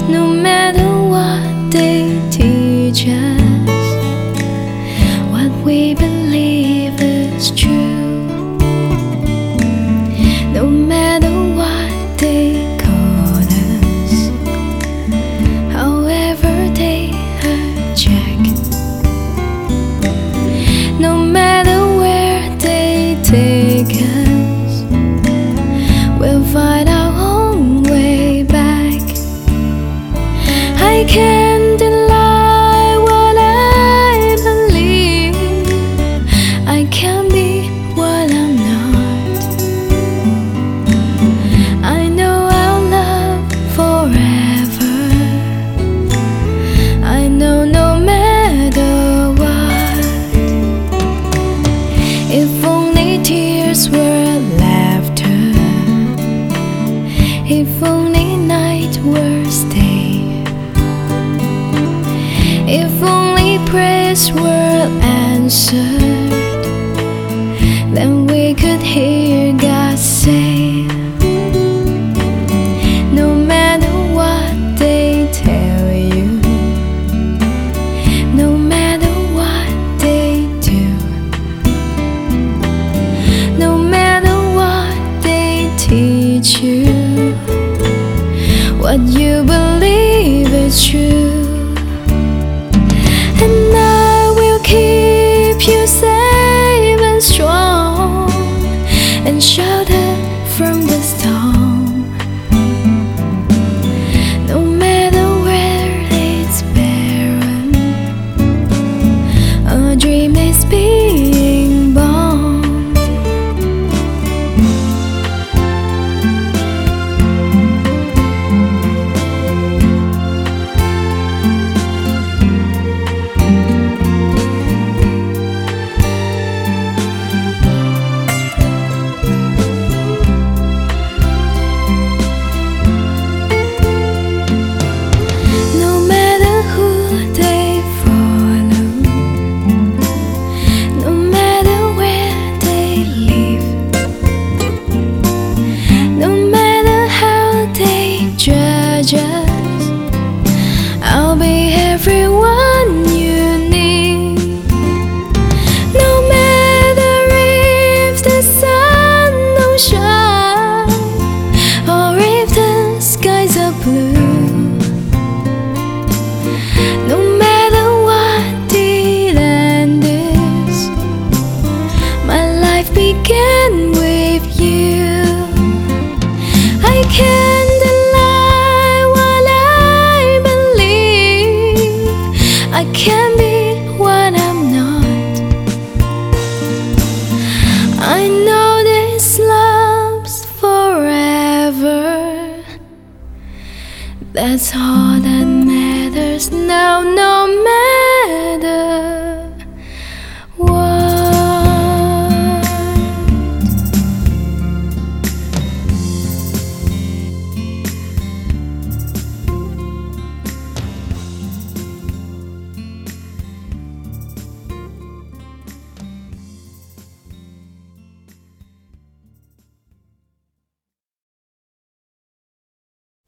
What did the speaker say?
No matter what they teach us, what we believe is true. No matter what they call us, however they hijack, no matter where they take us, we'll find our own way back. I can't deny what I believe. I can't be what I'm not. I know I'll love forever. I know no matter what. If only tears were laughter, if only night were stay, if only prayers were answered, then we could hear God say, no matter what they tell you, no matter what they do, no matter what they teach you, what you believe is true. And I will keep you safe and strong and sheltered from the storm. No matter where it's barren, a dream is being born. I'll be everyone you need. No matter if the sun don't shine or if the skies are blue, no matter what the end is, my life began with you. I can't I can't be what I'm not. I know this love's forever. That's all that matters now, no matter